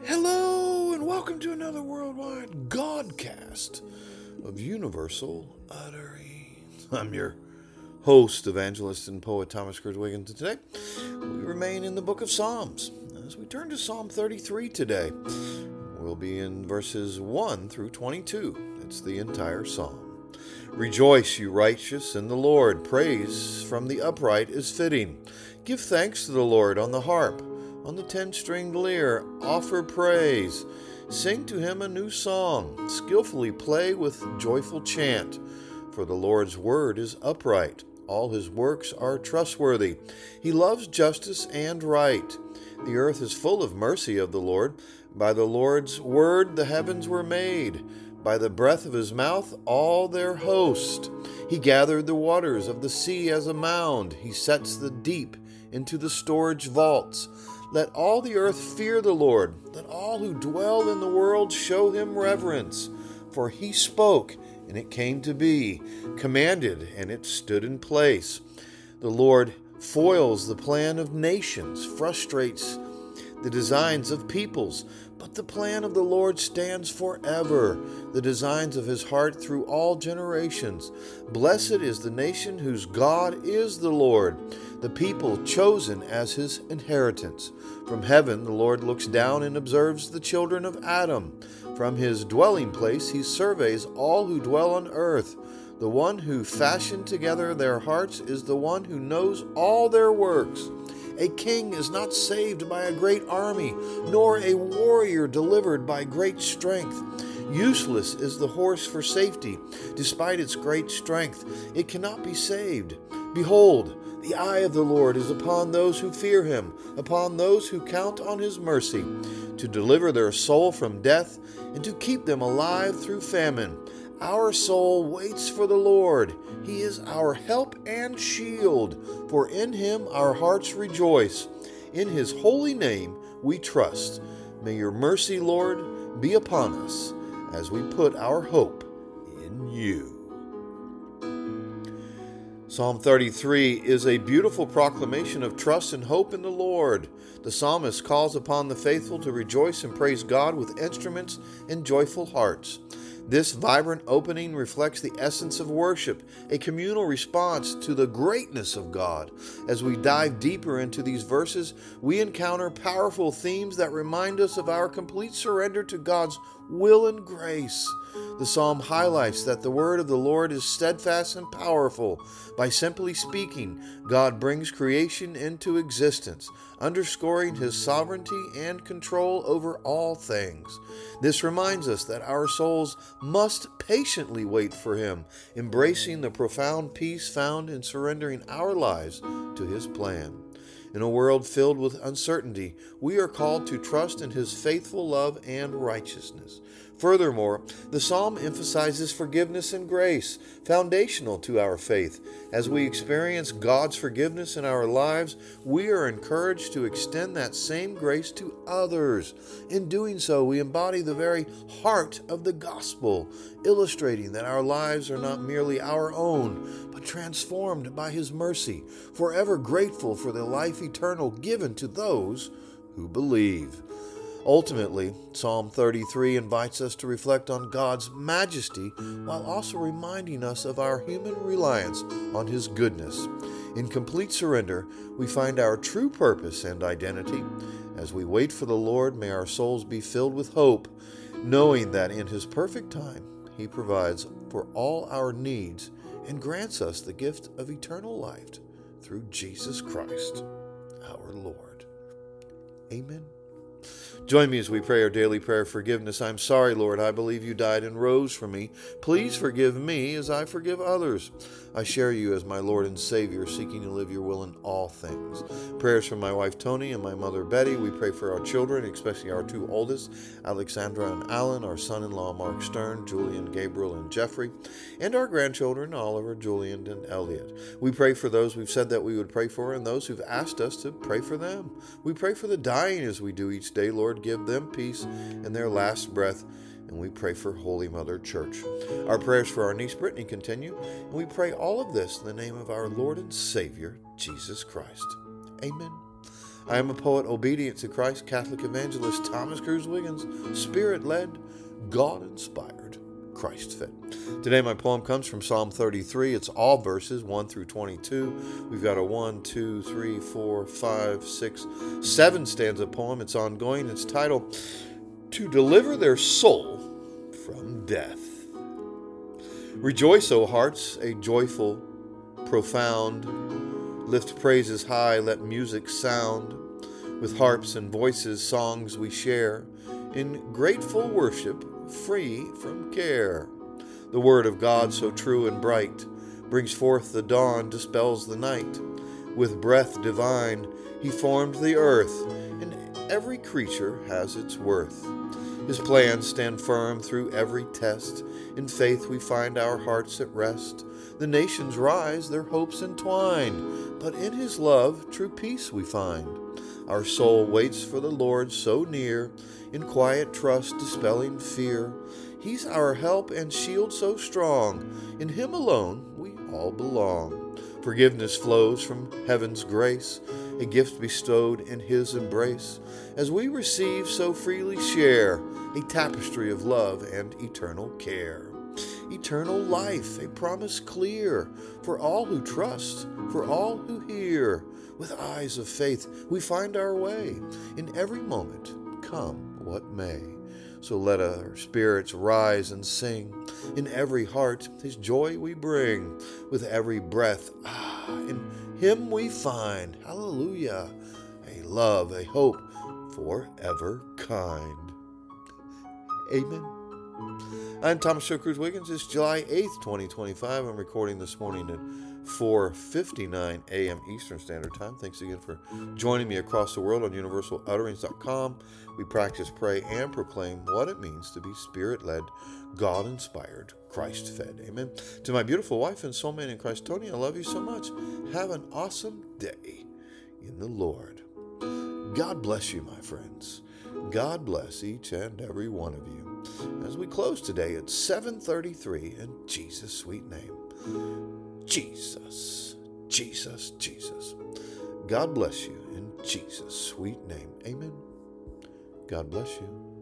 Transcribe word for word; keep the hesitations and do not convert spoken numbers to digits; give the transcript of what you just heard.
Hello and welcome to another worldwide Godcast of Universal Utterings. I'm your host, evangelist, and poet Thomas Cruz Wiggins, and today we remain in the book of Psalms. As we turn to Psalm thirty-three today, we'll be in verses one through twenty-two. It's the entire psalm. Rejoice, you righteous, in the Lord. Praise from the upright is fitting. Give thanks to the Lord on the harp. On the ten-stringed lyre, offer praise. Sing to him a new song. Skillfully play with joyful chant. For the Lord's word is upright. All his works are trustworthy. He loves justice and right. The earth is full of mercy of the Lord. By the Lord's word the heavens were made. By the breath of his mouth all their host. He gathered the waters of the sea as a mound. He sets the deep into the storage vaults. Let all the earth fear the Lord. Let all who dwell in the world show him reverence. For he spoke, and it came to be, commanded, and it stood in place. The Lord foils the plan of nations, frustrates the designs of peoples. But the plan of the Lord stands forever, the designs of his heart through all generations. Blessed is the nation whose God is the Lord, the people chosen as his inheritance. From heaven the Lord looks down and observes the children of Adam. From his dwelling place he surveys all who dwell on earth. The one who fashioned together their hearts is the one who knows all their works. A king is not saved by a great army, nor a warrior delivered by great strength. Useless is the horse for safety. Despite its great strength, it cannot be saved. Behold, the eye of the Lord is upon those who fear him, upon those who count on his mercy, to deliver their soul from death and to keep them alive through famine. Our soul waits for the Lord. He is our help and shield, for in him our hearts rejoice. In his holy name we trust. May your mercy, Lord, be upon us as we put our hope in you. Psalm thirty-three is a beautiful proclamation of trust and hope in the Lord. The psalmist calls upon the faithful to rejoice and praise God with instruments and joyful hearts. This vibrant opening reflects the essence of worship, a communal response to the greatness of God. As we dive deeper into these verses, we encounter powerful themes that remind us of our complete surrender to God's will and grace. The psalm highlights that the word of the Lord is steadfast and powerful. By simply speaking, God brings creation into existence, underscoring his sovereignty and control over all things. This reminds us that our souls must patiently wait for him, embracing the profound peace found in surrendering our lives to his plan. In a world filled with uncertainty, we are called to trust in his faithful love and righteousness. Furthermore, the psalm emphasizes forgiveness and grace, foundational to our faith. As we experience God's forgiveness in our lives, we are encouraged to extend that same grace to others. In doing so, we embody the very heart of the gospel, illustrating that our lives are not merely our own, but transformed by his mercy, forever grateful for the life eternal given to those who believe. Ultimately, Psalm thirty-three invites us to reflect on God's majesty while also reminding us of our human reliance on his goodness. In complete surrender, we find our true purpose and identity. As we wait for the Lord, may our souls be filled with hope, knowing that in his perfect time, he provides for all our needs and grants us the gift of eternal life through Jesus Christ, our Lord. Amen. Join me as we pray our daily prayer of forgiveness. I'm sorry, Lord, I believe you died and rose for me. Please forgive me as I forgive others. I share you as my Lord and Savior, seeking to live your will in all things. Prayers for my wife Tony and my mother Betty. We pray for our children, especially our two oldest, Alexandra and Alan, our son-in-law Mark Stern, Julian, Gabriel, and Jeffrey, and our grandchildren Oliver, Julian, and Elliot. We pray for those we've said that we would pray for and those who've asked us to pray for them. We pray for the dying as we do each day. Lord, give them peace in their last breath. And we pray for Holy Mother Church. Our prayers for our niece Brittany continue, and we pray all of this in the name of our Lord and Savior, Jesus Christ. Amen. I am a poet obedient to Christ, Catholic evangelist Thomas Cruz Wiggins, Spirit-led, God-inspired, Christ-fed. Today my poem comes from Psalm thirty-three. It's all verses one through twenty-two. We've got a one, two, three, four, five, six, seven stanza poem. It's ongoing. It's titled, To Deliver Their Soul from Death. Rejoice, O hearts, a joyful, profound. Lift praises high, let music sound. With harps and voices, songs we share. In grateful worship, free from care. The word of God, so true and bright, brings forth the dawn, dispels the night. With breath divine, he formed the earth, and every creature has its worth. His plans stand firm through every test. In faith we find our hearts at rest. The nations rise, their hopes entwined, but in his love true peace we find. Our soul waits for the Lord so near, in quiet trust dispelling fear. He's our help and shield so strong. In him alone we all belong. Forgiveness flows from heaven's grace, a gift bestowed in his embrace. As we receive, so freely share, a tapestry of love and eternal care. Eternal life, a promise clear, for all who trust, for all who hear. With eyes of faith we find our way, in every moment, come what may. So let our spirits rise and sing. In every heart his joy we bring. With every breath, ah, in him we find, hallelujah, a love, a hope, forever kind. Amen. I'm Thomas Joe Cruz Wiggins. It's July eighth, twenty twenty-five. I'm recording this morning at four fifty-nine a.m. Eastern Standard Time. Thanks again for joining me across the world on universal utterings dot com. We practice, pray, and proclaim what it means to be Spirit-led, God-inspired, Christ-fed. Amen. To my beautiful wife and soulmate in Christ, Tony, I love you so much. Have an awesome day in the Lord. God bless you, my friends. God bless each and every one of you. As we close today at seven thirty-three in Jesus' sweet name. Jesus, Jesus, Jesus. God bless you in Jesus' sweet name. Amen. God bless you.